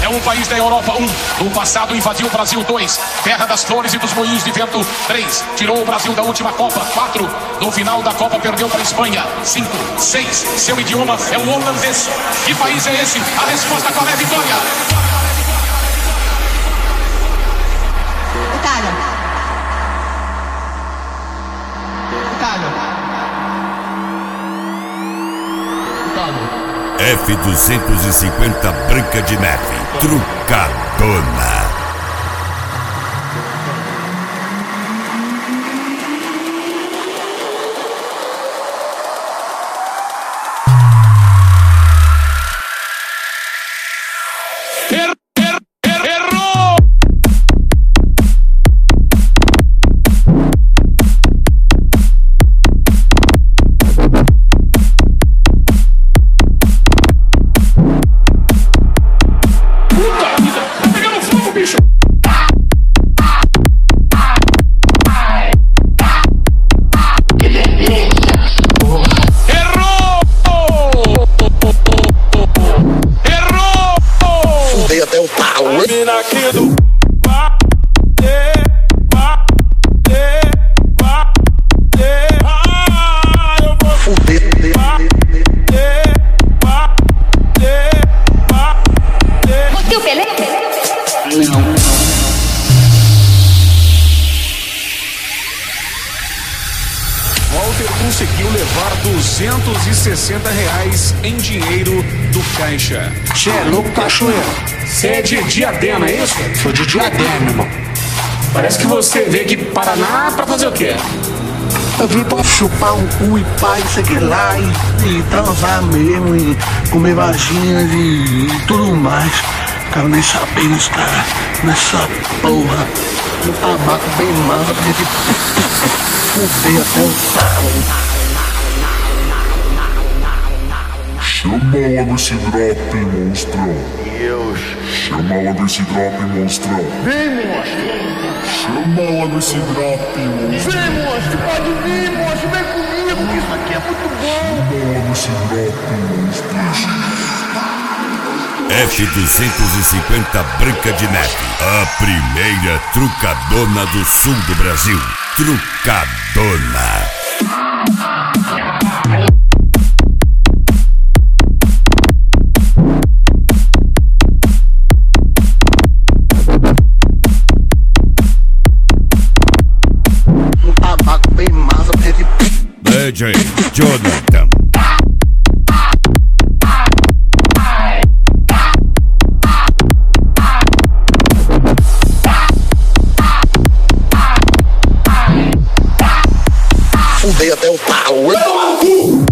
é um país da Europa. 1. No passado invadiu o Brasil. 2. Terra das flores e dos moinhos de vento. 3. Tirou o Brasil da última Copa. 4. No final da Copa perdeu para a Espanha. 5. 6. Seu idioma é o holandês. Que país é esse? A resposta qual é, Vitória? Itália. F-250 Branca de Neve, trucadona. Walter conseguiu levar R$260 em dinheiro do caixa. Cê é louco, cachoeiro? Você é de Diadema, é isso? Sou de Diadema, irmão. Parece que você veio aqui para Paraná pra fazer o quê? Eu vim pra chupar um cu e pá, isso aqui lá, e transar mesmo, e comer vaginas e tudo mais. Quero nem saber nesse cara, nessa porra. Um tabaco bem massa, porque fudei até o pau. Chama ela desse drop, monstrão. Deus. Chama ela desse drop, monstrão. Vem, monstro. Chama ela desse drop, monstrão. Vem, monstro, pode vir, monstro. Vem comigo, que isso aqui é muito bom. Chama ela desse drop, monstrão. F-250 Branca de Neve, a primeira trucadona do sul do Brasil. Trucadona. Um tabaco bem massa, porque DJ Jonathan. fudei até o pau.